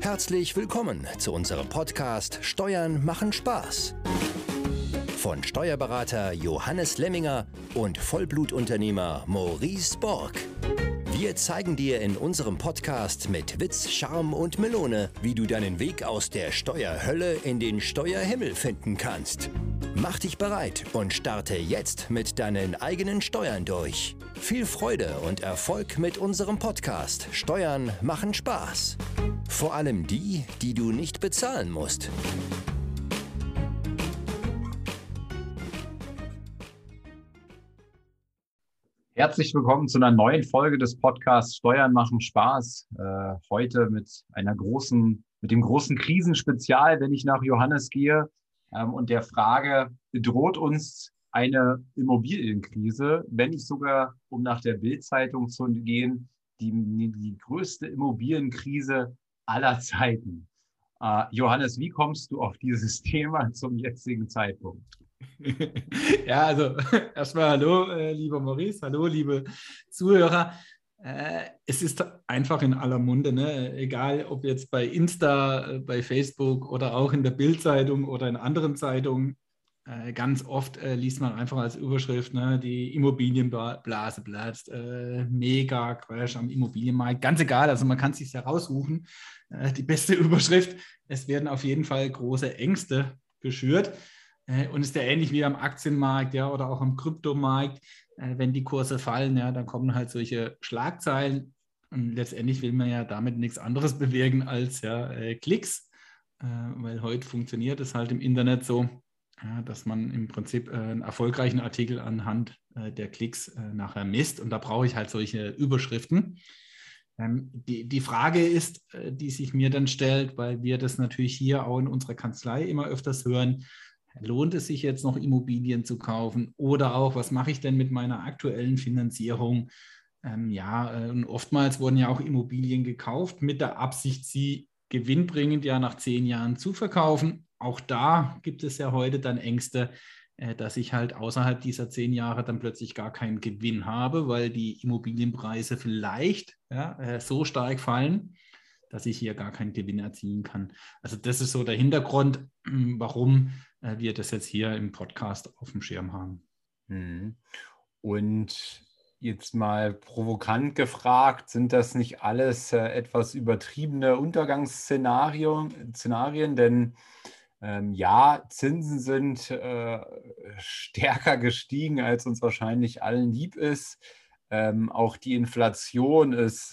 Herzlich willkommen zu unserem Podcast Steuern machen Spaß. Von Steuerberater Johannes Lemminger und Vollblutunternehmer Maurice Borg. Wir zeigen dir in unserem Podcast mit Witz, Charme und Melone, wie du deinen Weg aus der Steuerhölle in den Steuerhimmel finden kannst. Mach dich bereit und starte jetzt mit deinen eigenen Steuern durch. Viel Freude und Erfolg mit unserem Podcast Steuern machen Spaß. Vor allem die, die du nicht bezahlen musst. Herzlich willkommen zu einer neuen Folge des Podcasts Steuern machen Spaß. Heute mit dem großen Krisenspezial, wenn ich nach Johannes gehe, und der Frage: Droht uns eine Immobilienkrise, wenn nicht sogar, um nach der Bild-Zeitung zu gehen, die größte Immobilienkrise aller Zeiten? Johannes, wie kommst du auf dieses Thema zum jetzigen Zeitpunkt? Ja, also erstmal hallo, lieber Maurice, hallo, liebe Zuhörer. Es ist einfach in aller Munde, ne? Egal ob jetzt bei Insta, bei Facebook oder auch in der Bild-Zeitung oder in anderen Zeitungen. Ganz oft liest man einfach als Überschrift, ne, die Immobilienblase platzt, mega Crash am Immobilienmarkt. Ganz egal, also man kann es sich ja raussuchen. Die beste Überschrift: Es werden auf jeden Fall große Ängste geschürt. Und ist ja ähnlich wie am Aktienmarkt, ja, oder auch am Kryptomarkt. Wenn die Kurse fallen, ja, dann kommen halt solche Schlagzeilen. Und letztendlich will man ja damit nichts anderes bewirken als Klicks. Weil heute funktioniert es halt im Internet so, dass man im Prinzip einen erfolgreichen Artikel anhand der Klicks nachher misst. Und da brauche ich halt solche Überschriften. Die Frage ist, die sich mir dann stellt, weil wir das natürlich hier auch in unserer Kanzlei immer öfters hören: Lohnt es sich jetzt noch, Immobilien zu kaufen? Oder auch, was mache ich denn mit meiner aktuellen Finanzierung? Und oftmals wurden ja auch Immobilien gekauft mit der Absicht, sie gewinnbringend ja nach 10 Jahren zu verkaufen. Auch da gibt es ja heute dann Ängste, dass ich halt außerhalb dieser 10 Jahre dann plötzlich gar keinen Gewinn habe, weil die Immobilienpreise vielleicht so stark fallen, dass ich hier gar keinen Gewinn erzielen kann. Also das ist so der Hintergrund, warum wir das jetzt hier im Podcast auf dem Schirm haben. Und jetzt mal provokant gefragt, sind das nicht alles etwas übertriebene Untergangsszenarien? Denn Zinsen sind stärker gestiegen, als uns wahrscheinlich allen lieb ist. Auch die Inflation ist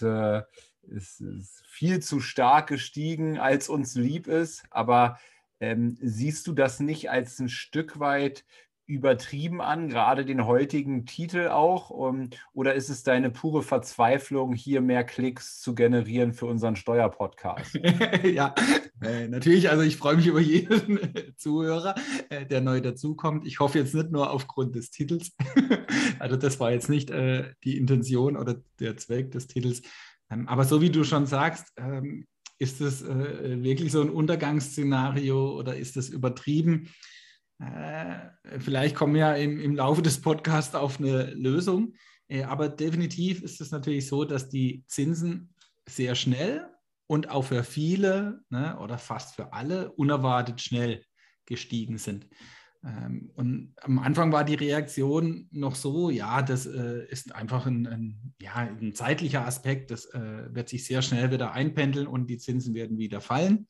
viel zu stark gestiegen, als uns lieb ist. Aber siehst du das nicht als ein Stück weit übertrieben an, gerade den heutigen Titel auch? Oder ist es deine pure Verzweiflung, hier mehr Klicks zu generieren für unseren Steuerpodcast? Ja, natürlich. Also ich freue mich über jeden Zuhörer, der neu dazukommt. Ich hoffe jetzt nicht nur aufgrund des Titels. Also das war jetzt nicht die Intention oder der Zweck des Titels. Aber so wie du schon sagst, ist es wirklich so ein Untergangsszenario oder ist es übertrieben? Vielleicht kommen wir ja im Laufe des Podcasts auf eine Lösung. Aber definitiv ist es natürlich so, dass die Zinsen sehr schnell und auch für viele, ne, oder fast für alle unerwartet schnell gestiegen sind. Und am Anfang war die Reaktion noch so, ja, das ist einfach ein zeitlicher Aspekt, das wird sich sehr schnell wieder einpendeln und die Zinsen werden wieder fallen.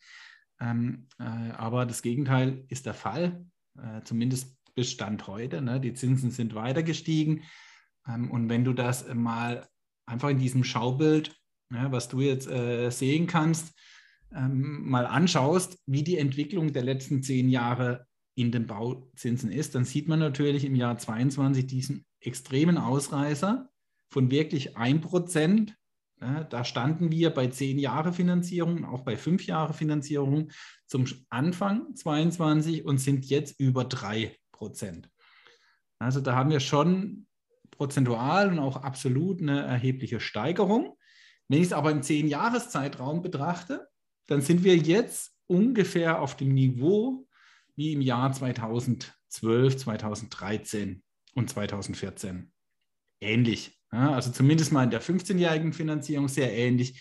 Aber das Gegenteil ist der Fall, zumindest bis Stand heute, ne? Die Zinsen sind weiter gestiegen. Und wenn du das mal einfach in diesem Schaubild, was du jetzt sehen kannst, mal anschaust, wie die Entwicklung der letzten 10 Jahre in den Bauzinsen ist, dann sieht man natürlich im Jahr 2022 diesen extremen Ausreißer von wirklich 1%. Da standen wir bei 10 Jahre Finanzierung, auch bei 5 Jahre Finanzierung zum Anfang 2022 und sind jetzt über 3%. Also da haben wir schon prozentual und auch absolut eine erhebliche Steigerung. Wenn ich es aber im 10-Jahres-Zeitraum betrachte, dann sind wir jetzt ungefähr auf dem Niveau wie im Jahr 2012, 2013 und 2014. Ähnlich. Ja, also zumindest mal in der 15-jährigen Finanzierung sehr ähnlich.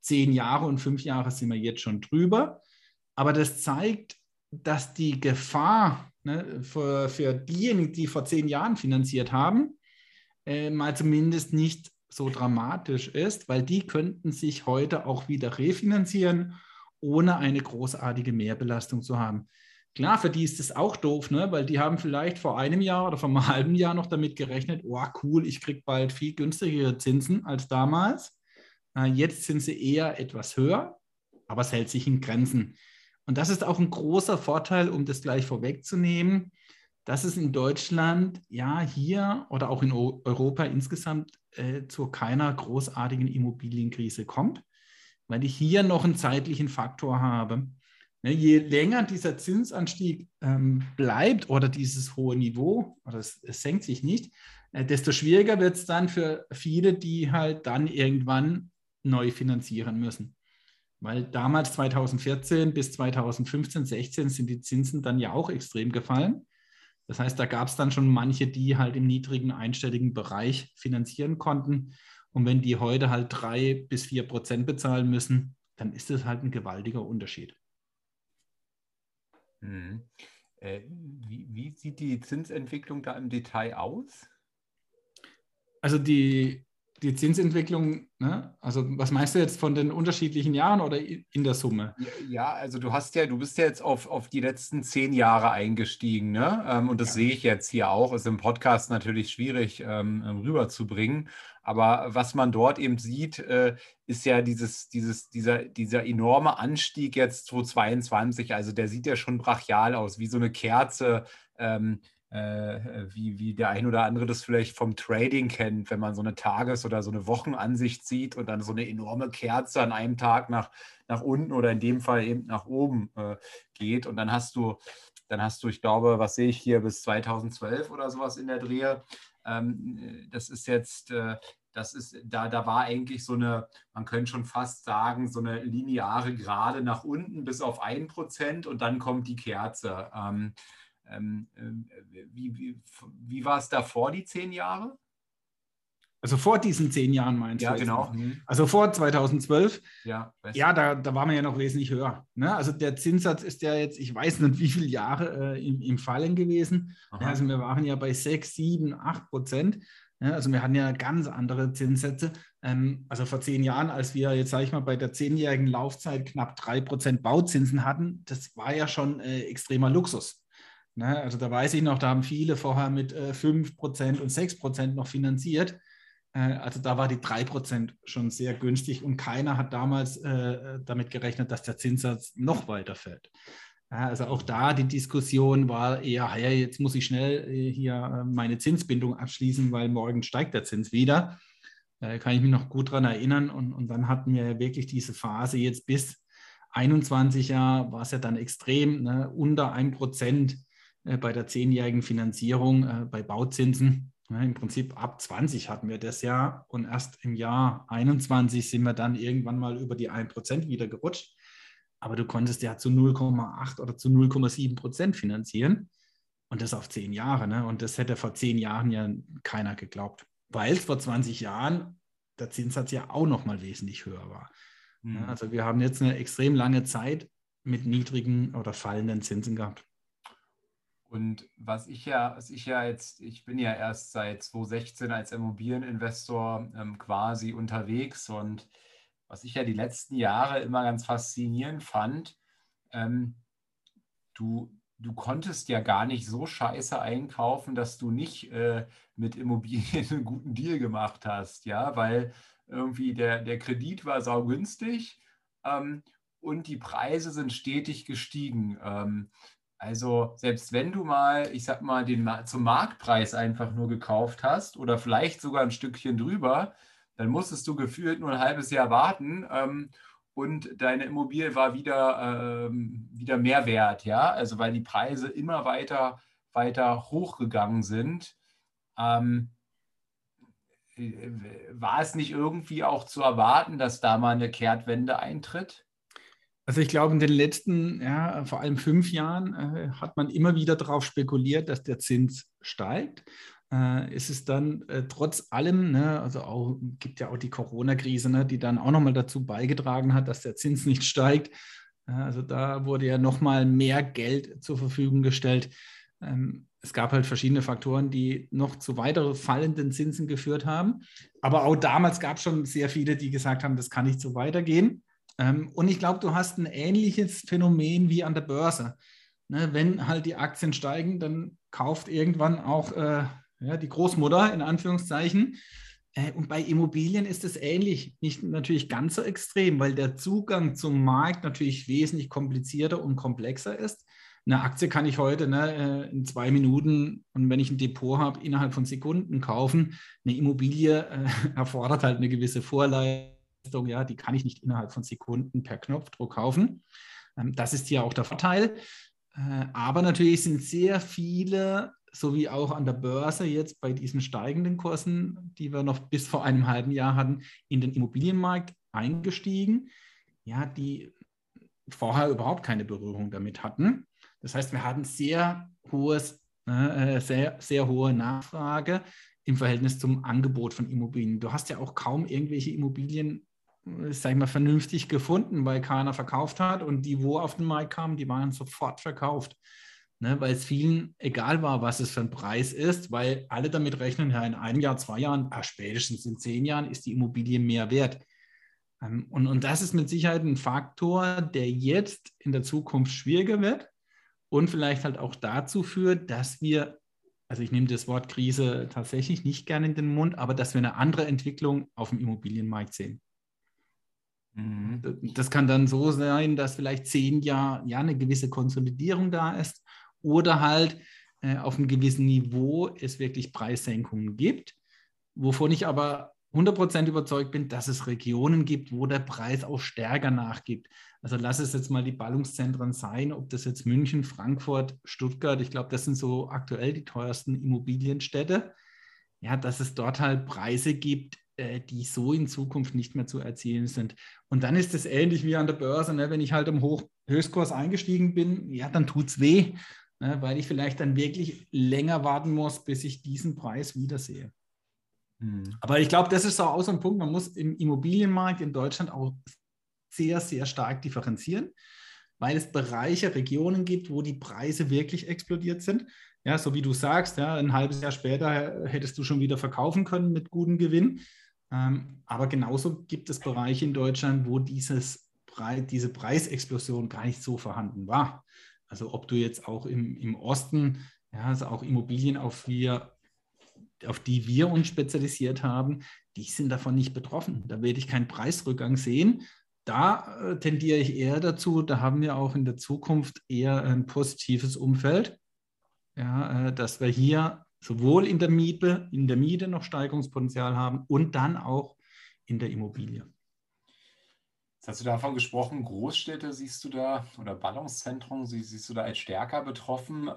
10 Jahre und 5 Jahre sind wir jetzt schon drüber. Aber das zeigt, dass die Gefahr, ne, für diejenigen, die vor 10 Jahren finanziert haben, mal zumindest nicht so dramatisch ist, weil die könnten sich heute auch wieder refinanzieren, ohne eine großartige Mehrbelastung zu haben. Klar, für die ist es auch doof, ne? Weil die haben vielleicht vor einem Jahr oder vor einem halben Jahr noch damit gerechnet, oh cool, ich kriege bald viel günstigere Zinsen als damals. Jetzt sind sie eher etwas höher, aber es hält sich in Grenzen. Und das ist auch ein großer Vorteil, um das gleich vorwegzunehmen, dass es in Deutschland, ja, hier oder auch in Europa insgesamt zu keiner großartigen Immobilienkrise kommt, weil ich hier noch einen zeitlichen Faktor habe. Ne, je länger dieser Zinsanstieg bleibt oder dieses hohe Niveau, oder es senkt sich nicht, desto schwieriger wird es dann für viele, die halt dann irgendwann neu finanzieren müssen. Weil damals 2014 bis 2015, 16 sind die Zinsen dann ja auch extrem gefallen. Das heißt, da gab es dann schon manche, die halt im niedrigen einstelligen Bereich finanzieren konnten. Und wenn die heute halt 3-4% bezahlen müssen, dann ist das halt ein gewaltiger Unterschied. Mhm. Wie sieht die Zinsentwicklung da im Detail aus? Also die Zinsentwicklung, ne? Also was meinst du jetzt von den unterschiedlichen Jahren oder in der Summe? Ja, also du bist ja jetzt auf die letzten 10 Jahre eingestiegen, ne? Und das sehe ich jetzt hier auch, ist im Podcast natürlich schwierig rüberzubringen. Aber was man dort eben sieht, ist ja dieser enorme Anstieg jetzt 2022. Also der sieht ja schon brachial aus, wie so eine Kerze. Wie der ein oder andere das vielleicht vom Trading kennt, wenn man so eine Tages- oder so eine Wochenansicht sieht und dann so eine enorme Kerze an einem Tag nach unten oder in dem Fall eben nach oben geht. Und dann hast du, ich glaube, was sehe ich hier, bis 2012 oder sowas in der Drehe. Das ist jetzt, da war eigentlich so eine, man könnte schon fast sagen, so eine lineare Gerade nach unten bis auf 1% und dann kommt die Kerze. Wie war es davor, die 10 Jahre? Also vor diesen 10 Jahren meinst du? Ja, genau. Also vor 2012, ja, da waren wir ja noch wesentlich höher. Ne? Also der Zinssatz ist ja jetzt, ich weiß nicht, wie viele Jahre im Fallen gewesen. Ja, also wir waren ja bei 6, 7, 8%. Ja, also wir hatten ja ganz andere Zinssätze. Also vor 10 Jahren, als wir jetzt, sage ich mal, bei der 10-jährigen Laufzeit knapp 3% Bauzinsen hatten, das war ja schon extremer Luxus. Ne? Also da weiß ich noch, da haben viele vorher mit 5% und 6% noch finanziert. Also da war die 3% schon sehr günstig und keiner hat damals damit gerechnet, dass der Zinssatz noch weiter fällt. Ja, also auch da die Diskussion war eher, ja, jetzt muss ich schnell hier meine Zinsbindung abschließen, weil morgen steigt der Zins wieder. Kann ich mich noch gut daran erinnern. Und dann hatten wir wirklich diese Phase jetzt bis 21 Jahr, war es ja dann extrem, ne, unter 1% bei der 10-jährigen Finanzierung bei Bauzinsen. Ja, im Prinzip ab 20 hatten wir das Jahr und erst im Jahr 21 sind wir dann irgendwann mal über die 1% wieder gerutscht. Aber du konntest ja zu 0,8 oder zu 0,7% finanzieren und das auf 10 Jahre. Ne? Und das hätte vor 10 Jahren ja keiner geglaubt, weil es vor 20 Jahren der Zinssatz ja auch noch mal wesentlich höher war. Mhm. Ja, also wir haben jetzt eine extrem lange Zeit mit niedrigen oder fallenden Zinsen gehabt. Und ich bin ja erst seit 2016 als Immobilieninvestor quasi unterwegs und was ich ja die letzten Jahre immer ganz faszinierend fand, du konntest ja gar nicht so scheiße einkaufen, dass du nicht mit Immobilien einen guten Deal gemacht hast, ja, weil irgendwie der Kredit war saugünstig und die Preise sind stetig gestiegen. Also selbst wenn du mal, ich sag mal, zum Marktpreis einfach nur gekauft hast oder vielleicht sogar ein Stückchen drüber, dann musstest du gefühlt nur ein halbes Jahr warten und deine Immobilie war wieder mehr wert, ja, also weil die Preise immer weiter hochgegangen sind. War es nicht irgendwie auch zu erwarten, dass da mal eine Kehrtwende eintritt? Also ich glaube, in den letzten, ja, vor allem 5 Jahren hat man immer wieder darauf spekuliert, dass der Zins steigt. ist es dann trotz allem, ne, also auch, gibt ja auch die Corona-Krise, ne, die dann auch nochmal dazu beigetragen hat, dass der Zins nicht steigt. Also da wurde ja nochmal mehr Geld zur Verfügung gestellt. Es gab halt verschiedene Faktoren, die noch zu weiteren fallenden Zinsen geführt haben. Aber auch damals gab es schon sehr viele, die gesagt haben, das kann nicht so weitergehen. Und ich glaube, du hast ein ähnliches Phänomen wie an der Börse. Ne, wenn halt die Aktien steigen, dann kauft irgendwann auch die Großmutter in Anführungszeichen. Und bei Immobilien ist es ähnlich, nicht natürlich ganz so extrem, weil der Zugang zum Markt natürlich wesentlich komplizierter und komplexer ist. Eine Aktie kann ich heute in 2 Minuten und wenn ich ein Depot habe, innerhalb von Sekunden kaufen. Eine Immobilie erfordert halt eine gewisse Vorleistung, ja, die kann ich nicht innerhalb von Sekunden per Knopfdruck kaufen. Das ist hier auch der Vorteil. Aber natürlich sind sehr viele, so wie auch an der Börse jetzt bei diesen steigenden Kursen, die wir noch bis vor einem halben Jahr hatten, in den Immobilienmarkt eingestiegen, ja, die vorher überhaupt keine Berührung damit hatten. Das heißt, wir hatten sehr hohe Nachfrage im Verhältnis zum Angebot von Immobilien. Du hast ja auch kaum irgendwelche Immobilien, sag ich mal, vernünftig gefunden, weil keiner verkauft hat und die, wo auf den Markt kamen, die waren sofort verkauft. Ne, weil es vielen egal war, was es für ein Preis ist, weil alle damit rechnen, ja, in 1 Jahr, 2 Jahren, spätestens in 10 Jahren ist die Immobilie mehr wert. Und das ist mit Sicherheit ein Faktor, der jetzt in der Zukunft schwieriger wird und vielleicht halt auch dazu führt, dass wir, also ich nehme das Wort Krise tatsächlich nicht gerne in den Mund, aber dass wir eine andere Entwicklung auf dem Immobilienmarkt sehen. Das kann dann so sein, dass vielleicht 10 Jahre eine gewisse Konsolidierung da ist oder halt auf einem gewissen Niveau es wirklich Preissenkungen gibt, wovon ich aber 100% überzeugt bin, dass es Regionen gibt, wo der Preis auch stärker nachgibt. Also lass es jetzt mal die Ballungszentren sein, ob das jetzt München, Frankfurt, Stuttgart, ich glaube, das sind so aktuell die teuersten Immobilienstädte, ja, dass es dort halt Preise gibt, die so in Zukunft nicht mehr zu erzielen sind. Und dann ist es ähnlich wie an der Börse, ne? Wenn ich halt im Höchstkurs eingestiegen bin, ja, dann tut es weh, ne? Weil ich vielleicht dann wirklich länger warten muss, bis ich diesen Preis wiedersehe. Aber ich glaube, das ist auch so ein Punkt, man muss im Immobilienmarkt in Deutschland auch sehr, sehr stark differenzieren, weil es Bereiche, Regionen gibt, wo die Preise wirklich explodiert sind. Ja, so wie du sagst, ja, ein halbes Jahr später hättest du schon wieder verkaufen können mit gutem Gewinn. Aber genauso gibt es Bereiche in Deutschland, wo diese Preisexplosion gar nicht so vorhanden war. Also ob du jetzt auch im Osten, ja, also auch Immobilien, auf die wir uns spezialisiert haben, die sind davon nicht betroffen. Da werde ich keinen Preisrückgang sehen. Da tendiere ich eher dazu, da haben wir auch in der Zukunft eher ein positives Umfeld, ja, dass wir hier sowohl in der Miete noch Steigerungspotenzial haben und dann auch in der Immobilie. Jetzt hast du davon gesprochen, Großstädte siehst du da oder Ballungszentren siehst du da als stärker betroffen.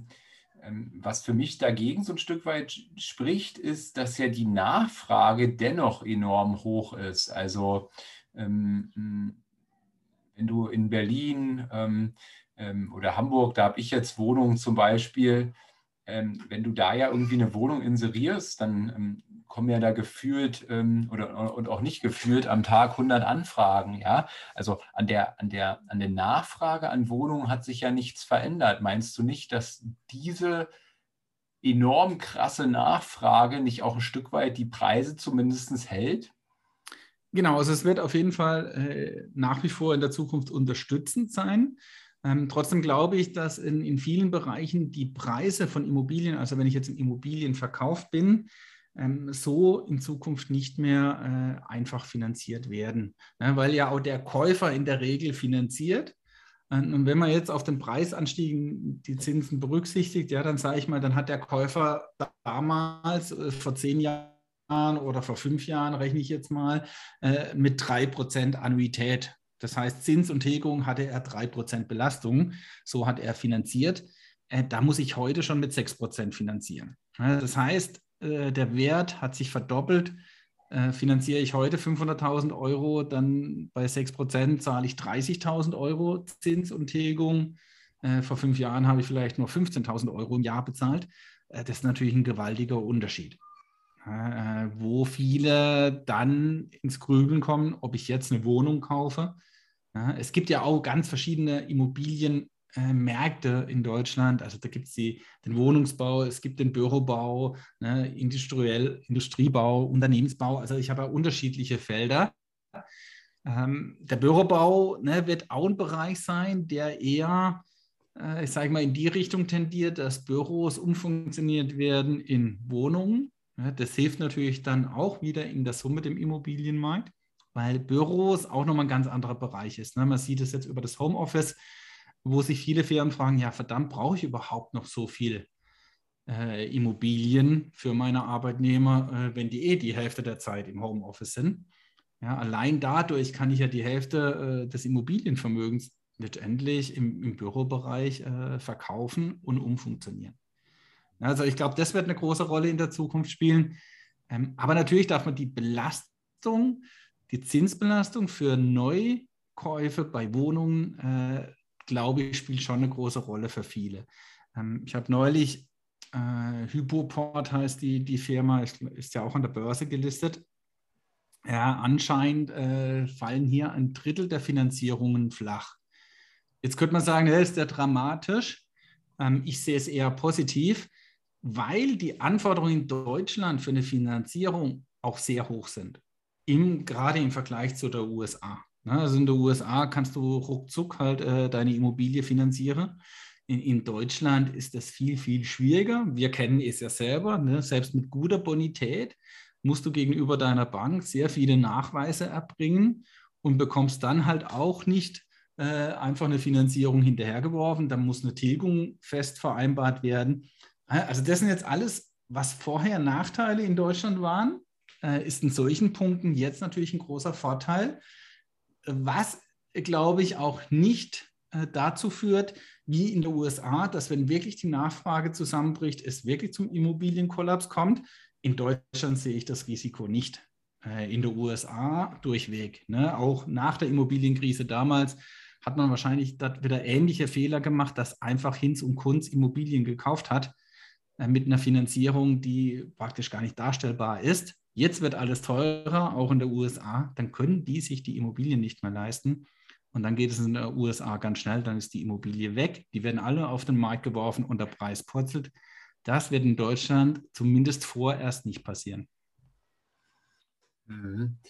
Was für mich dagegen so ein Stück weit spricht, ist, dass ja die Nachfrage dennoch enorm hoch ist. Also wenn du in Berlin oder Hamburg, da habe ich jetzt Wohnungen zum Beispiel, wenn du da ja irgendwie eine Wohnung inserierst, dann kommen ja da gefühlt und auch nicht gefühlt am Tag 100 Anfragen. Ja? Also an der Nachfrage an Wohnungen hat sich ja nichts verändert. Meinst du nicht, dass diese enorm krasse Nachfrage nicht auch ein Stück weit die Preise zumindest hält? Genau, also es wird auf jeden Fall nach wie vor in der Zukunft unterstützend sein. Trotzdem glaube ich, dass in vielen Bereichen die Preise von Immobilien, also wenn ich jetzt im Immobilienverkauf bin, so in Zukunft nicht mehr einfach finanziert werden, ne, weil ja auch der Käufer in der Regel finanziert. Und wenn man jetzt auf den Preisanstieg die Zinsen berücksichtigt, ja, dann sage ich mal, dann hat der Käufer damals vor 10 Jahren oder vor 5 Jahren, rechne ich jetzt mal, mit 3% Annuität. Das heißt, Zins und Tilgung hatte er 3% Belastung, so hat er finanziert. Da muss ich heute schon mit 6% finanzieren. Das heißt, der Wert hat sich verdoppelt. Finanziere ich heute 500.000 Euro, dann bei 6% zahle ich 30.000 Euro Zins und Tilgung. Vor 5 Jahren habe ich vielleicht nur 15.000 Euro im Jahr bezahlt. das ist natürlich ein gewaltiger Unterschied. Wo viele dann ins Grübeln kommen, ob ich jetzt eine Wohnung kaufe. Ja, es gibt ja auch ganz verschiedene Immobilienmärkte in Deutschland. Also da gibt es den Wohnungsbau, es gibt den Bürobau, ne, Industriebau, Unternehmensbau. Also ich habe ja unterschiedliche Felder. Der Bürobau, ne, wird auch ein Bereich sein, der eher, ich sage mal, in die Richtung tendiert, dass Büros umfunktioniert werden in Wohnungen. Ja, das hilft natürlich dann auch wieder in der Summe dem Immobilienmarkt, weil Büros auch nochmal ein ganz anderer Bereich ist. Ne? Man sieht es jetzt über das Homeoffice, wo sich viele Firmen fragen, ja verdammt, brauche ich überhaupt noch so viel Immobilien für meine Arbeitnehmer, wenn die Hälfte der Zeit im Homeoffice sind. Ja, allein dadurch kann ich ja die Hälfte des Immobilienvermögens letztendlich im Bürobereich verkaufen und umfunktionieren. Also ich glaube, das wird eine große Rolle in der Zukunft spielen. Aber natürlich darf man die Belastung, die Zinsbelastung für Neukäufe bei Wohnungen, glaube ich, spielt schon eine große Rolle für viele. Ich habe neulich, Hypoport heißt die Firma, ist ja auch an der Börse gelistet. Ja, anscheinend fallen hier ein Drittel der Finanzierungen flach. Jetzt könnte man sagen, das ist ja dramatisch. Ich sehe es eher positiv, weil die Anforderungen in Deutschland für eine Finanzierung auch sehr hoch sind, gerade im Vergleich zu der USA. Also in der USA kannst du ruckzuck halt deine Immobilie finanzieren. In Deutschland ist das viel, viel schwieriger. Wir kennen es ja selber, ne? Selbst mit guter Bonität musst du gegenüber deiner Bank sehr viele Nachweise erbringen und bekommst dann halt auch nicht einfach eine Finanzierung hinterhergeworfen. Dann muss eine Tilgung fest vereinbart werden. Also das sind jetzt alles, was vorher Nachteile in Deutschland waren, ist in solchen Punkten jetzt natürlich ein großer Vorteil, was, glaube ich, auch nicht dazu führt, wie in den USA, dass wenn wirklich die Nachfrage zusammenbricht, es wirklich zum Immobilienkollaps kommt. In Deutschland sehe ich das Risiko nicht. In den USA durchweg. Ne? Auch nach der Immobilienkrise damals hat man wahrscheinlich wieder ähnliche Fehler gemacht, dass einfach Hinz und Kunz Immobilien gekauft hat mit einer Finanzierung, die praktisch gar nicht darstellbar ist. Jetzt wird alles teurer, auch in den USA. Dann können die sich die Immobilien nicht mehr leisten. Und dann geht es in den USA ganz schnell, dann ist die Immobilie weg. Die werden alle auf den Markt geworfen und der Preis purzelt. Das wird in Deutschland zumindest vorerst nicht passieren. Mhm.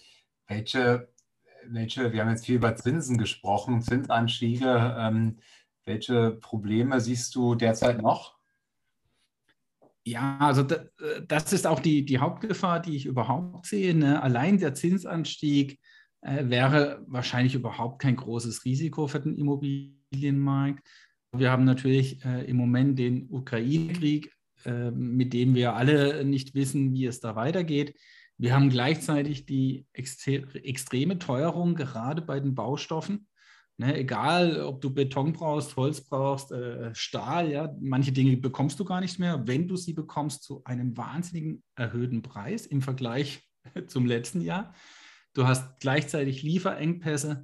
Wir haben jetzt viel über Zinsen gesprochen, Zinsanstiege. Welche Probleme siehst du derzeit noch? Ja, also das ist auch die Hauptgefahr, die ich überhaupt sehe. Ne? Allein der Zinsanstieg wäre wahrscheinlich überhaupt kein großes Risiko für den Immobilienmarkt. Wir haben natürlich im Moment den Ukraine-Krieg, mit dem wir alle nicht wissen, wie es da weitergeht. Wir haben gleichzeitig die extreme Teuerung, gerade bei den Baustoffen. Ne, egal, ob du Beton brauchst, Holz brauchst, Stahl, ja, manche Dinge bekommst du gar nicht mehr, wenn du sie bekommst zu einem wahnsinnigen erhöhten Preis im Vergleich zum letzten Jahr. Du hast gleichzeitig Lieferengpässe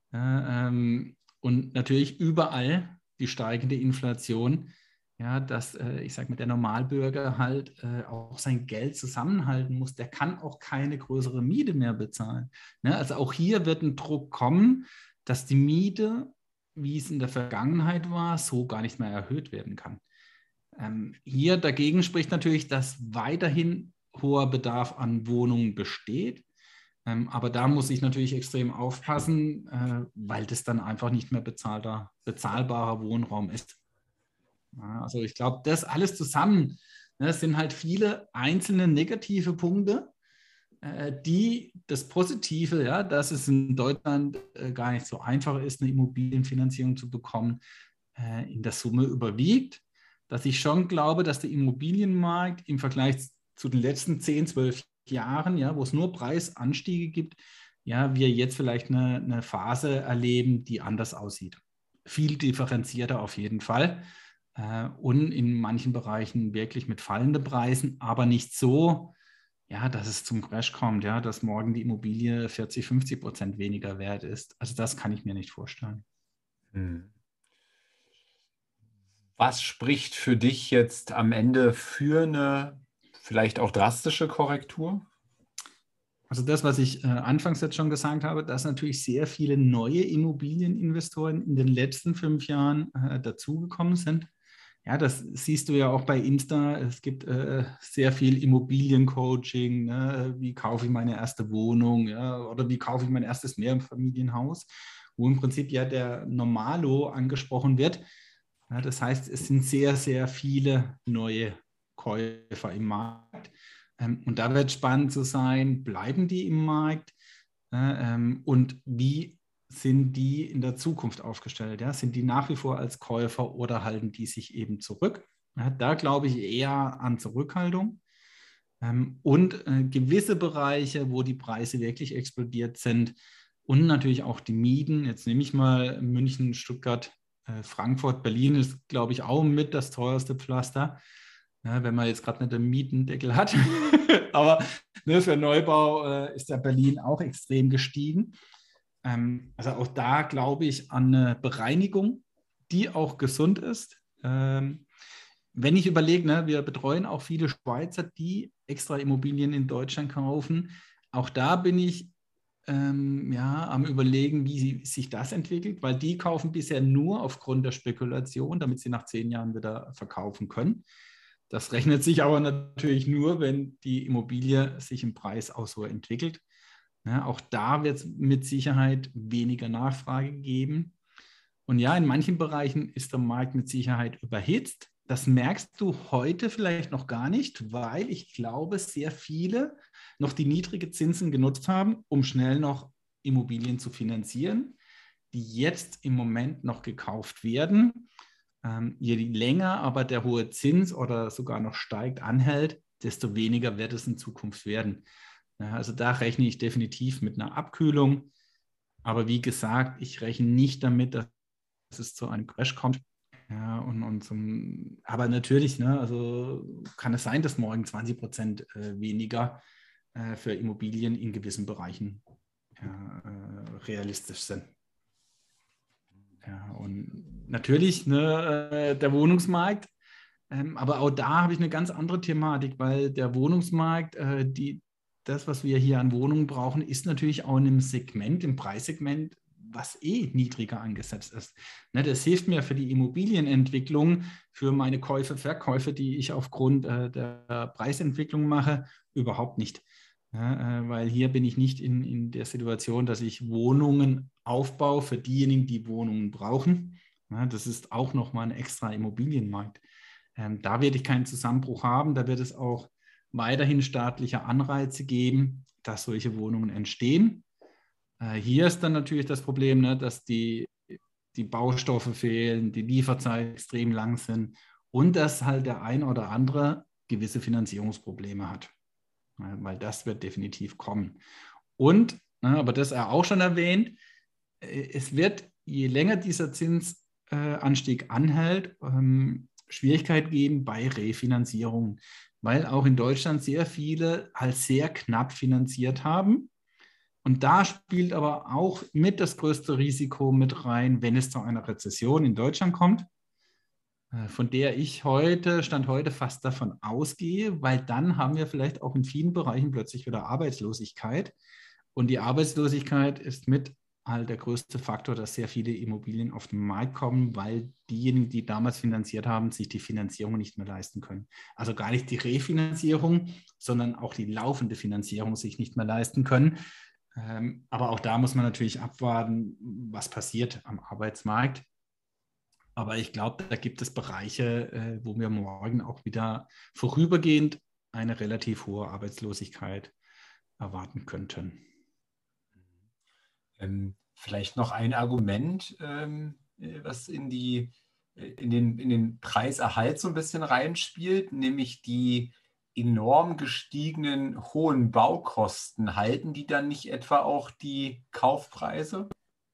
und natürlich überall die steigende Inflation. Ja, dass, ich sage mal, der Normalbürger halt auch sein Geld zusammenhalten muss. Der kann auch keine größere Miete mehr bezahlen. Ne? Also auch hier wird ein Druck kommen, dass die Miete, wie es in der Vergangenheit war, so gar nicht mehr erhöht werden kann. Hier dagegen spricht natürlich, dass weiterhin hoher Bedarf an Wohnungen besteht. Aber da muss ich natürlich extrem aufpassen, weil das dann einfach nicht mehr bezahlbarer Wohnraum ist. Ja, also ich glaube, das alles zusammen, ne, sind halt viele einzelne negative Punkte, die das Positive, ja, dass es in Deutschland gar nicht so einfach ist, eine Immobilienfinanzierung zu bekommen, in der Summe überwiegt, dass ich schon glaube, dass der Immobilienmarkt im Vergleich zu den letzten 10, 12 Jahren, ja, wo es nur Preisanstiege gibt, ja, wir jetzt vielleicht eine Phase erleben, die anders aussieht. Viel differenzierter auf jeden Fall. Und in manchen Bereichen wirklich mit fallenden Preisen, aber nicht so, ja, dass es zum Crash kommt, ja, dass morgen die Immobilie 40-50% weniger wert ist. Also das kann ich mir nicht vorstellen. Was spricht für dich jetzt am Ende für eine vielleicht auch drastische Korrektur? Also das, was ich anfangs jetzt schon gesagt habe, dass natürlich sehr viele neue Immobilieninvestoren in den letzten 5 Jahren dazugekommen sind. Ja, das siehst du ja auch bei Insta. Es gibt sehr viel Immobiliencoaching. Ne? Wie kaufe ich meine erste Wohnung? Ja? Oder wie kaufe ich mein erstes Mehrfamilienhaus? Wo im Prinzip ja der Normalo angesprochen wird. Ja, das heißt, es sind sehr, sehr viele neue Käufer im Markt. Und da wird spannend zu sein, bleiben die im Markt? Und wie sind die in der Zukunft aufgestellt? Ja? Sind die nach wie vor als Käufer oder halten die sich eben zurück? Ja, da glaube ich eher an Zurückhaltung. Und gewisse Bereiche, wo die Preise wirklich explodiert sind und natürlich auch die Mieten. Jetzt nehme ich mal München, Stuttgart, Frankfurt, Berlin ist, glaube ich, auch mit das teuerste Pflaster. Ja, wenn man jetzt gerade nicht den Mietendeckel hat. Aber ne, für Neubau ist ja Berlin auch extrem gestiegen. Also auch da glaube ich an eine Bereinigung, die auch gesund ist. Wenn ich überlege, ne, wir betreuen auch viele Schweizer, die extra Immobilien in Deutschland kaufen. Auch da bin ich am Überlegen, wie sich das entwickelt, weil die kaufen bisher nur aufgrund der Spekulation, damit sie nach 10 Jahren wieder verkaufen können. Das rechnet sich aber natürlich nur, wenn die Immobilie sich im Preis auch so entwickelt. Ja, auch da wird es mit Sicherheit weniger Nachfrage geben. Und ja, in manchen Bereichen ist der Markt mit Sicherheit überhitzt. Das merkst du heute vielleicht noch gar nicht, weil ich glaube, sehr viele noch die niedrigen Zinsen genutzt haben, um schnell noch Immobilien zu finanzieren, die jetzt im Moment noch gekauft werden. Je länger aber der hohe Zins oder sogar noch steigt, anhält, desto weniger wird es in Zukunft werden. Ja, also da rechne ich definitiv mit einer Abkühlung. Aber wie gesagt, ich rechne nicht damit, dass es zu einem Crash kommt. Ja, aber natürlich, ne, also kann es sein, dass morgen 20% weniger für Immobilien in gewissen Bereichen realistisch sind. Ja, und natürlich ne, der Wohnungsmarkt, aber auch da habe ich eine ganz andere Thematik, weil der Wohnungsmarkt, das, was wir hier an Wohnungen brauchen, ist natürlich auch in einem Segment, im Preissegment, was niedriger angesetzt ist. Ne, das hilft mir für die Immobilienentwicklung, für meine Käufe, Verkäufe, die ich aufgrund der Preisentwicklung mache, überhaupt nicht. Ja, weil hier bin ich nicht in der Situation, dass ich Wohnungen aufbaue für diejenigen, die Wohnungen brauchen. Ja, das ist auch nochmal ein extra Immobilienmarkt. Da werde ich keinen Zusammenbruch haben. Da wird es auch weiterhin staatliche Anreize geben, dass solche Wohnungen entstehen. Hier ist dann natürlich das Problem, ne, dass die Baustoffe fehlen, die Lieferzeiten extrem lang sind und dass halt der ein oder andere gewisse Finanzierungsprobleme hat. Weil das wird definitiv kommen. Und, aber das er auch schon erwähnt, es wird, je länger dieser Zinsanstieg anhält, Schwierigkeit geben bei Refinanzierung, weil auch in Deutschland sehr viele halt sehr knapp finanziert haben. Und da spielt aber auch mit das größte Risiko mit rein, wenn es zu einer Rezession in Deutschland kommt, von der ich Stand heute fast davon ausgehe, weil dann haben wir vielleicht auch in vielen Bereichen plötzlich wieder Arbeitslosigkeit. Und die Arbeitslosigkeit ist mit halt der größte Faktor, dass sehr viele Immobilien auf den Markt kommen, weil diejenigen, die damals finanziert haben, sich die Finanzierung nicht mehr leisten können. Also gar nicht die Refinanzierung, sondern auch die laufende Finanzierung sich nicht mehr leisten können. Aber auch da muss man natürlich abwarten, was passiert am Arbeitsmarkt. Aber ich glaube, da gibt es Bereiche, wo wir morgen auch wieder vorübergehend eine relativ hohe Arbeitslosigkeit erwarten könnten. Vielleicht noch ein Argument, was in den Preiserhalt so ein bisschen reinspielt, nämlich die enorm gestiegenen hohen Baukosten. Halten die dann nicht etwa auch die Kaufpreise?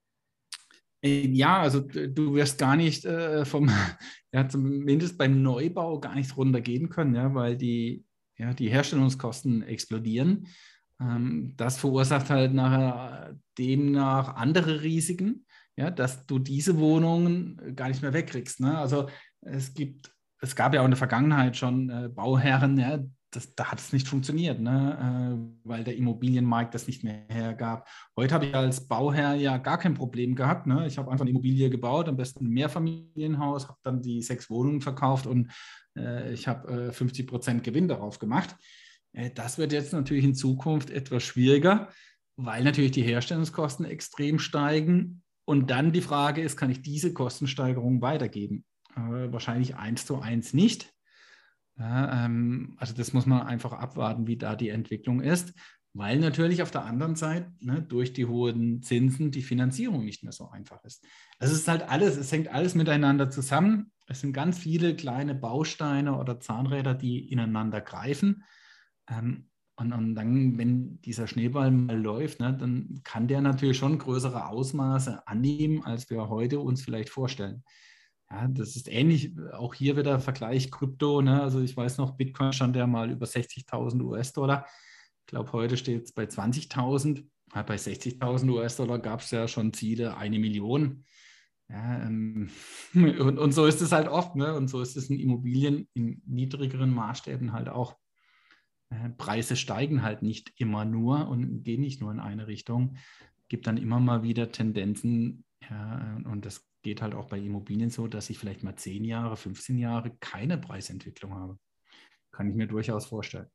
Ja, also du wirst gar nicht zumindest beim Neubau gar nicht runtergehen können, ja, weil die Herstellungskosten explodieren. Das verursacht halt nachher demnach andere Risiken, ja, dass du diese Wohnungen gar nicht mehr wegkriegst. Ne? Also Es gab ja auch in der Vergangenheit schon Bauherren, ja, da hat es nicht funktioniert, ne? Weil der Immobilienmarkt das nicht mehr hergab. Heute habe ich als Bauherr ja gar kein Problem gehabt. Ne? Ich habe einfach eine Immobilie gebaut, am besten ein Mehrfamilienhaus, habe dann die 6 Wohnungen verkauft und ich habe 50% Gewinn darauf gemacht. Das wird jetzt natürlich in Zukunft etwas schwieriger, weil natürlich die Herstellungskosten extrem steigen. Und dann die Frage ist, kann ich diese Kostensteigerung weitergeben? Wahrscheinlich 1:1 nicht. Ja, also das muss man einfach abwarten, wie da die Entwicklung ist, weil natürlich auf der anderen Seite, ne, durch die hohen Zinsen die Finanzierung nicht mehr so einfach ist. Also es ist halt alles, es hängt alles miteinander zusammen. Es sind ganz viele kleine Bausteine oder Zahnräder, die ineinander greifen. Und dann, wenn dieser Schneeball mal läuft, ne, dann kann der natürlich schon größere Ausmaße annehmen, als wir heute uns vielleicht vorstellen. Ja, das ist ähnlich, auch hier wieder Vergleich Krypto. Ne? Also ich weiß noch, Bitcoin stand ja mal über 60.000 US-Dollar. Ich glaube, heute steht es bei 20.000. Ja, bei 60.000 US-Dollar gab es ja schon Ziele, 1 Million. Ja, und so ist es halt oft. Ne? Und so ist es in Immobilien in niedrigeren Maßstäben halt auch. Preise steigen halt nicht immer nur und gehen nicht nur in eine Richtung. Gibt dann immer mal wieder Tendenzen. Ja, und das geht halt auch bei Immobilien so, dass ich vielleicht mal 10 Jahre, 15 Jahre keine Preisentwicklung habe. Kann ich mir durchaus vorstellen.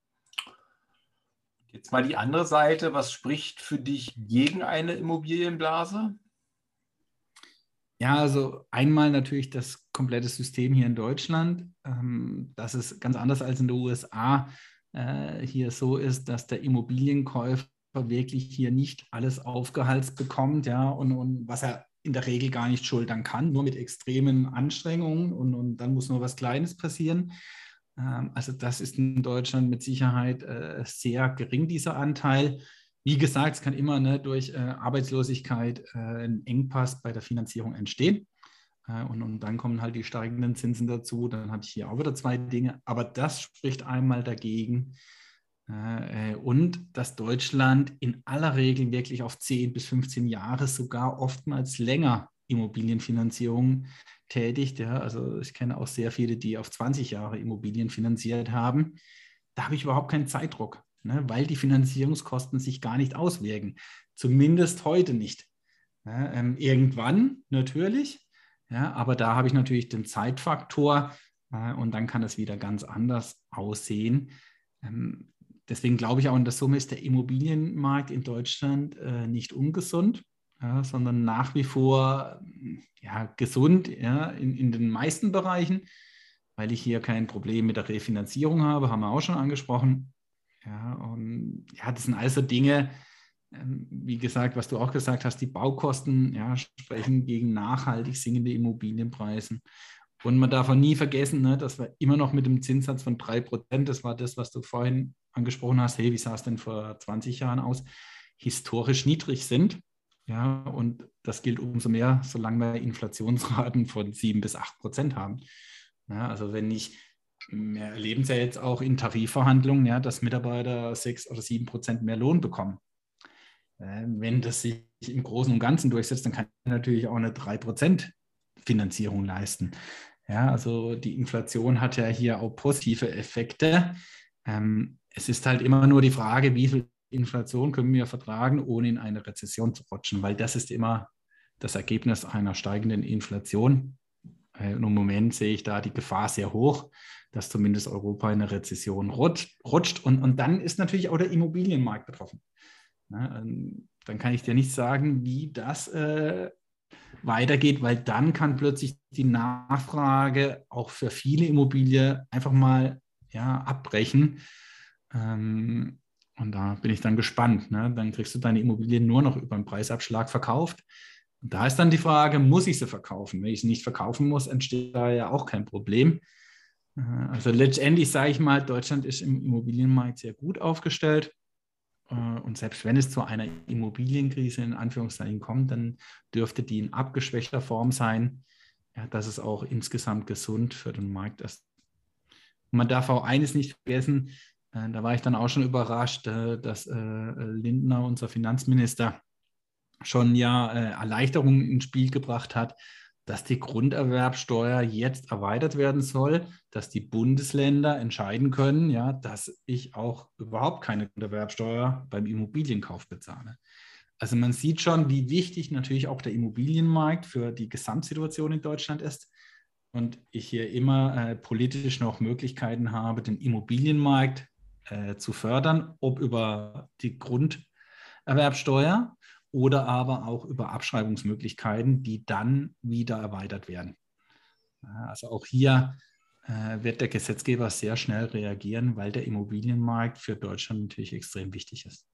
Jetzt mal die andere Seite. Was spricht für dich gegen eine Immobilienblase? Ja, also einmal natürlich das komplette System hier in Deutschland. Das ist ganz anders als in den USA. Hier so ist, dass der Immobilienkäufer wirklich hier nicht alles aufgehalst bekommt, ja, und was er in der Regel gar nicht schultern kann, nur mit extremen Anstrengungen und dann muss nur was Kleines passieren. Also das ist in Deutschland mit Sicherheit sehr gering, dieser Anteil. Wie gesagt, es kann immer, ne, durch Arbeitslosigkeit ein Engpass bei der Finanzierung entstehen. Und dann kommen halt die steigenden Zinsen dazu. Dann habe ich hier auch wieder 2 Dinge. Aber das spricht einmal dagegen. Und dass Deutschland in aller Regel wirklich auf 10 bis 15 Jahre, sogar oftmals länger Immobilienfinanzierung tätigt. Ja, also ich kenne auch sehr viele, die auf 20 Jahre Immobilien finanziert haben. Da habe ich überhaupt keinen Zeitdruck, ne, weil die Finanzierungskosten sich gar nicht auswirken. Zumindest heute nicht. Ja, irgendwann natürlich. Ja, aber da habe ich natürlich den Zeitfaktor und dann kann es wieder ganz anders aussehen. Deswegen glaube ich auch, in der Summe ist der Immobilienmarkt in Deutschland nicht ungesund, ja, sondern nach wie vor ja, gesund, ja, in den meisten Bereichen, weil ich hier kein Problem mit der Refinanzierung habe, haben wir auch schon angesprochen. Ja, und ja, das sind also Dinge, wie gesagt, was du auch gesagt hast, die Baukosten, ja, sprechen gegen nachhaltig sinkende Immobilienpreise. Und man darf auch nie vergessen, ne, dass wir immer noch mit dem Zinssatz von 3%, das war das, was du vorhin angesprochen hast, hey, wie sah es denn vor 20 Jahren aus, historisch niedrig sind. Ja, und das gilt umso mehr, solange wir Inflationsraten von 7 bis 8% haben. Ja, also wenn ich, wir erleben es ja jetzt auch in Tarifverhandlungen, ja, dass Mitarbeiter 6 oder 7% mehr Lohn bekommen. Wenn das sich im Großen und Ganzen durchsetzt, dann kann ich natürlich auch eine 3% Finanzierung leisten. Ja, also die Inflation hat ja hier auch positive Effekte. Es ist halt immer nur die Frage, wie viel Inflation können wir vertragen, ohne in eine Rezession zu rutschen, weil das ist immer das Ergebnis einer steigenden Inflation. Und im Moment sehe ich da die Gefahr sehr hoch, dass zumindest Europa in eine Rezession rutscht. Und dann ist natürlich auch der Immobilienmarkt betroffen. Dann kann ich dir nicht sagen, wie das weitergeht, weil dann kann plötzlich die Nachfrage auch für viele Immobilien einfach mal abbrechen. Und da bin ich dann gespannt. Ne? Dann kriegst du deine Immobilien nur noch über einen Preisabschlag verkauft. Und da ist dann die Frage, muss ich sie verkaufen? Wenn ich sie nicht verkaufen muss, entsteht da ja auch kein Problem. Also letztendlich sage ich mal, Deutschland ist im Immobilienmarkt sehr gut aufgestellt. Und selbst wenn es zu einer Immobilienkrise in Anführungszeichen kommt, dann dürfte die in abgeschwächter Form sein, dass es auch insgesamt gesund für den Markt ist. Und man darf auch eines nicht vergessen, da war ich dann auch schon überrascht, dass Lindner, unser Finanzminister, schon Erleichterungen ins Spiel gebracht hat, dass die Grunderwerbsteuer jetzt erweitert werden soll, dass die Bundesländer entscheiden können, ja, dass ich auch überhaupt keine Grunderwerbsteuer beim Immobilienkauf bezahle. Also man sieht schon, wie wichtig natürlich auch der Immobilienmarkt für die Gesamtsituation in Deutschland ist. Und ich hier immer politisch noch Möglichkeiten habe, den Immobilienmarkt zu fördern, ob über die Grunderwerbsteuer oder aber auch über Abschreibungsmöglichkeiten, die dann wieder erweitert werden. Also auch hier wird der Gesetzgeber sehr schnell reagieren, weil der Immobilienmarkt für Deutschland natürlich extrem wichtig ist.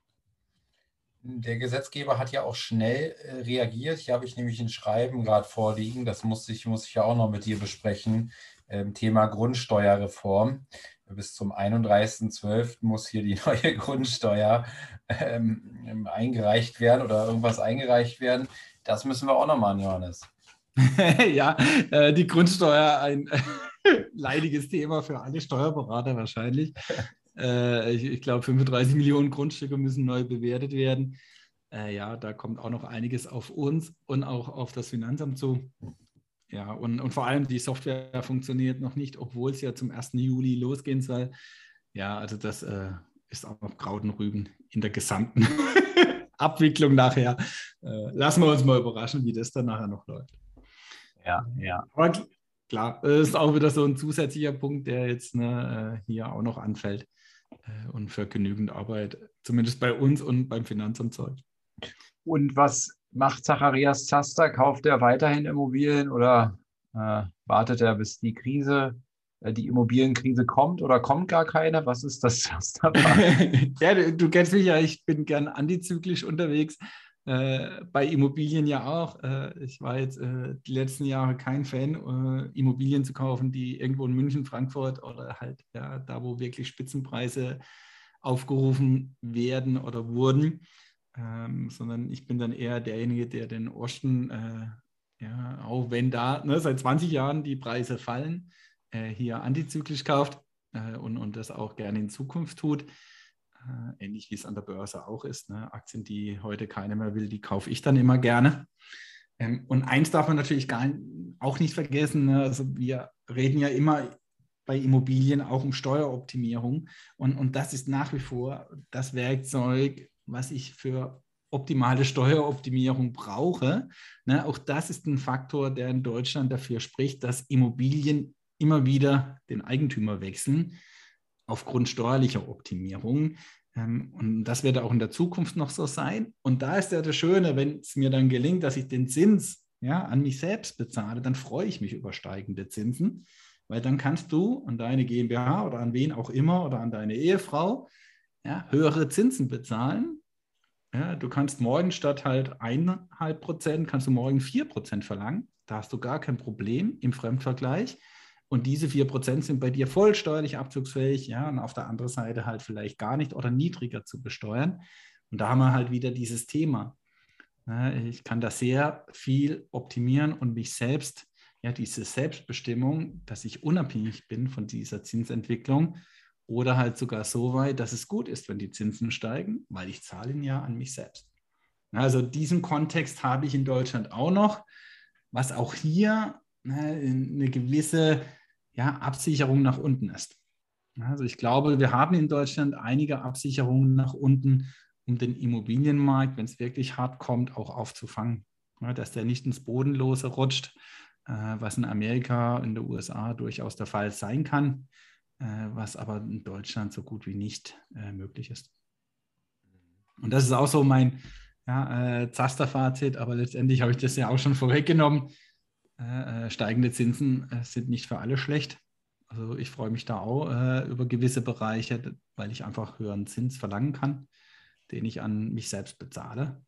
Der Gesetzgeber hat ja auch schnell reagiert. Hier habe ich nämlich ein Schreiben gerade vorliegen. Das muss ich ja auch noch mit dir besprechen. Thema Grundsteuerreform. Bis zum 31.12. muss hier die neue Grundsteuer eingereicht werden oder irgendwas eingereicht werden. Das müssen wir auch noch machen, Johannes. Ja, die Grundsteuer, ein leidiges Thema für alle Steuerberater wahrscheinlich. Ich glaube, 35 Millionen Grundstücke müssen neu bewertet werden. Ja, da kommt auch noch einiges auf uns und auch auf das Finanzamt zu. Ja, und vor allem die Software funktioniert noch nicht, obwohl es ja zum 1. Juli losgehen soll. Ja, also das ist auch noch Kraut und Rüben in der gesamten Abwicklung nachher. Lassen wir uns mal überraschen, wie das dann nachher noch läuft. Ja, ja. Aber klar, das ist auch wieder so ein zusätzlicher Punkt, der jetzt hier auch noch anfällt und für genügend Arbeit, zumindest bei uns und beim Finanzamt sorgt. Und was macht Zacharias Zaster? Kauft er weiterhin Immobilien oder wartet er, bis die Immobilienkrise kommt oder kommt gar keine? Was ist das Zaster-Plan? Ja, du kennst mich ja, ich bin gern antizyklisch unterwegs. Bei Immobilien ja auch. Ich war jetzt die letzten Jahre kein Fan, Immobilien zu kaufen, die irgendwo in München, Frankfurt oder halt ja, da, wo wirklich Spitzenpreise aufgerufen werden oder wurden. Sondern ich bin dann eher derjenige, der den Osten, ja, auch wenn da seit 20 Jahren die Preise fallen, hier antizyklisch kauft und das auch gerne in Zukunft tut. Ähnlich wie es an der Börse auch ist. Ne? Aktien, die heute keiner mehr will, die kaufe ich dann immer gerne. Und eins darf man natürlich auch nicht vergessen. Ne? Also wir reden ja immer bei Immobilien auch um Steueroptimierung. Und das ist nach wie vor das Werkzeug, was ich für optimale Steueroptimierung brauche. Ne? Auch das ist ein Faktor, der in Deutschland dafür spricht, dass Immobilien immer wieder den Eigentümer wechseln, aufgrund steuerlicher Optimierung. Und das wird auch in der Zukunft noch so sein. Und da ist ja das Schöne, wenn es mir dann gelingt, dass ich den Zins an mich selbst bezahle, dann freue ich mich über steigende Zinsen, weil dann kannst du an deine GmbH oder an wen auch immer oder an deine Ehefrau höhere Zinsen bezahlen. Ja, du kannst morgen statt halt 1,5%, kannst du morgen 4% verlangen. Da hast du gar kein Problem im Fremdvergleich. Und diese 4% sind bei dir voll steuerlich abzugsfähig, ja, und auf der anderen Seite halt vielleicht gar nicht oder niedriger zu besteuern. Und da haben wir halt wieder dieses Thema. Ja, ich kann da sehr viel optimieren und mich selbst, ja, diese Selbstbestimmung, dass ich unabhängig bin von dieser Zinsentwicklung oder halt sogar so weit, dass es gut ist, wenn die Zinsen steigen, weil ich zahle ihn ja an mich selbst. Also diesen Kontext habe ich in Deutschland auch noch, was auch hier eine gewisse Absicherung nach unten ist. Also ich glaube, wir haben in Deutschland einige Absicherungen nach unten, um den Immobilienmarkt, wenn es wirklich hart kommt, auch aufzufangen. Dass der nicht ins Bodenlose rutscht, was in Amerika, in den USA durchaus der Fall sein kann, was aber in Deutschland so gut wie nicht möglich ist. Und das ist auch so mein Zaster-Fazit, aber letztendlich habe ich das ja auch schon vorweggenommen. Steigende Zinsen sind nicht für alle schlecht. Also ich freue mich da auch über gewisse Bereiche, weil ich einfach höheren Zins verlangen kann, den ich an mich selbst bezahle.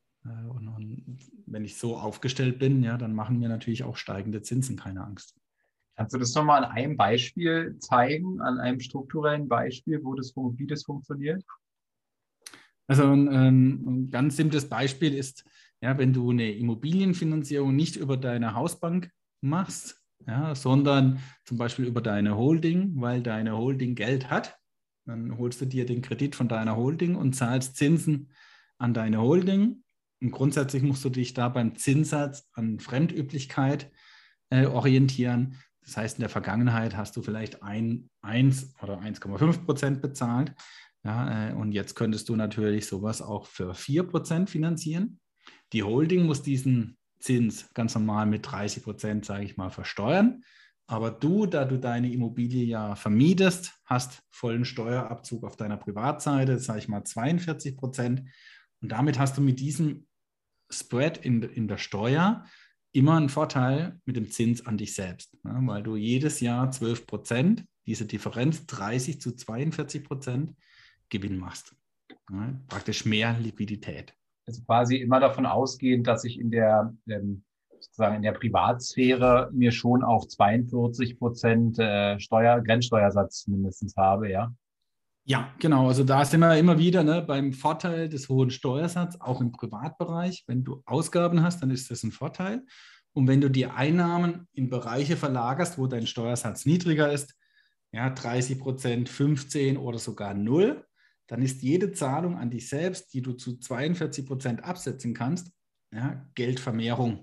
Und wenn ich so aufgestellt bin, ja, dann machen mir natürlich auch steigende Zinsen keine Angst. Kannst du das nochmal an einem Beispiel zeigen, an einem strukturellen Beispiel, wie das funktioniert? Also ein ganz simples Beispiel ist, ja, wenn du eine Immobilienfinanzierung nicht über deine Hausbank machst, ja, sondern zum Beispiel über deine Holding, weil deine Holding Geld hat, dann holst du dir den Kredit von deiner Holding und zahlst Zinsen an deine Holding. Und grundsätzlich musst du dich da beim Zinssatz an Fremdüblichkeit orientieren. Das heißt, in der Vergangenheit hast du vielleicht 1 oder 1,5% bezahlt. Ja, und jetzt könntest du natürlich sowas auch für 4% finanzieren. Die Holding muss diesen Zins ganz normal mit 30%, sage ich mal, versteuern. Aber du, da du deine Immobilie ja vermietest, hast vollen Steuerabzug auf deiner Privatseite, sage ich mal 42%. Und damit hast du mit diesem Spread in der Steuer immer einen Vorteil mit dem Zins an dich selbst, ne? Weil du jedes Jahr 12%, diese Differenz 30 zu 42% Gewinn machst. Ne? Praktisch mehr Liquidität. Also quasi immer davon ausgehend, dass ich sozusagen in der Privatsphäre mir schon auch 42% Grenzsteuersatz mindestens habe, ja? Ja, genau. Also da sind wir immer wieder, ne, beim Vorteil des hohen Steuersatzes, auch im Privatbereich. Wenn du Ausgaben hast, dann ist das ein Vorteil. Und wenn du die Einnahmen in Bereiche verlagerst, wo dein Steuersatz niedriger ist, ja, 30%, 15% oder sogar 0%, dann ist jede Zahlung an dich selbst, die du zu 42% absetzen kannst, ja, Geldvermehrung.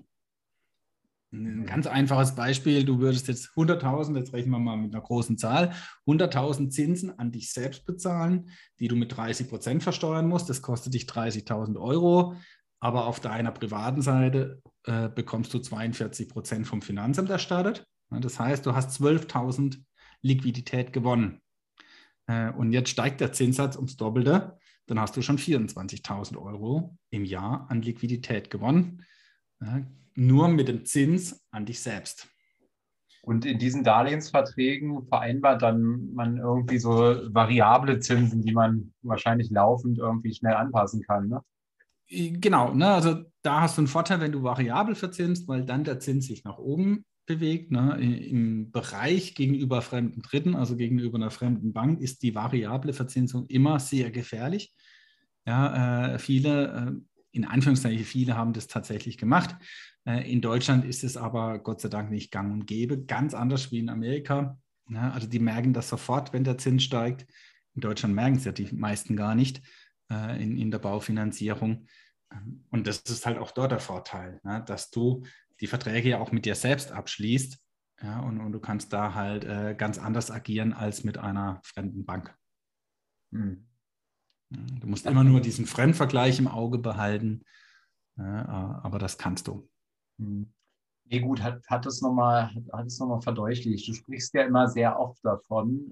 Ein ganz einfaches Beispiel, du würdest jetzt 100.000, jetzt rechnen wir mal mit einer großen Zahl, 100.000 Zinsen an dich selbst bezahlen, die du mit 30% versteuern musst. Das kostet dich 30.000 €, aber auf deiner privaten Seite bekommst du 42% vom Finanzamt erstattet. Das heißt, du hast 12.000 Liquidität gewonnen. Und jetzt steigt der Zinssatz ums Doppelte, dann hast du schon 24.000 € im Jahr an Liquidität gewonnen. Ja, nur mit dem Zins an dich selbst. Und in diesen Darlehensverträgen vereinbart dann man irgendwie so variable Zinsen, die man wahrscheinlich laufend irgendwie schnell anpassen kann, ne? Genau, ne? Also da hast du einen Vorteil, wenn du variabel verzinst, weil dann der Zins sich nach oben bewegt. Ne? Im Bereich gegenüber fremden Dritten, also gegenüber einer fremden Bank, ist die variable Verzinsung immer sehr gefährlich. Ja, viele, in Anführungszeichen, viele haben das tatsächlich gemacht. In Deutschland ist es aber Gott sei Dank nicht gang und gäbe, ganz anders wie in Amerika. Ja, also die merken das sofort, wenn der Zins steigt. In Deutschland merken es ja die meisten gar nicht in der Baufinanzierung. Und das ist halt auch dort der Vorteil, ne, dass du die Verträge ja auch mit dir selbst abschließt, ja, und du kannst da halt ganz anders agieren als mit einer fremden Bank. Du musst immer nur diesen Fremdvergleich im Auge behalten, aber das kannst du. Nee, gut, hat es nochmal verdeutlicht. Du sprichst ja immer sehr oft davon.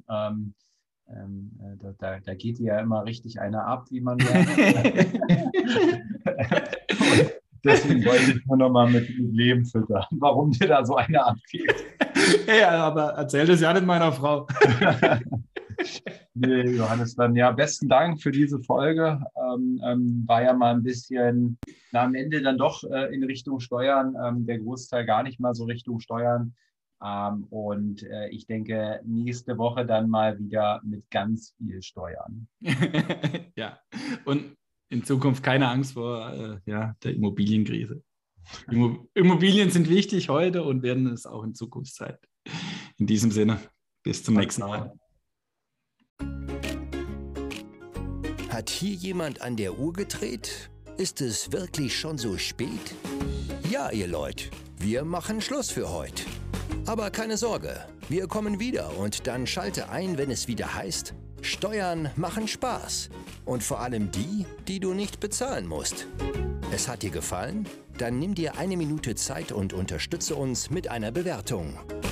Da geht dir ja immer richtig einer ab, wie man sagt. Deswegen wollte ich nur nochmal mit Leben füttern, warum dir da so einer abgeht. Ja, aber erzähl das ja nicht meiner Frau. Nee, Johannes, dann ja, besten Dank für diese Folge. War ja mal ein bisschen am Ende dann doch in Richtung Steuern, der Großteil gar nicht mal so Richtung Steuern. Und ich denke, nächste Woche dann mal wieder mit ganz viel Steuern. Ja, und in Zukunft keine Angst vor der Immobilienkrise. Immobilien sind wichtig heute und werden es auch in Zukunftszeit. In diesem Sinne, bis zum nächsten Mal. Hat hier jemand an der Uhr gedreht? Ist es wirklich schon so spät? Ja, ihr Leute, wir machen Schluss für heute. Aber keine Sorge, wir kommen wieder und dann schalte ein, wenn es wieder heißt, Steuern machen Spaß. Und vor allem die, die du nicht bezahlen musst. Es hat dir gefallen? Dann nimm dir 1 Minute Zeit und unterstütze uns mit einer Bewertung.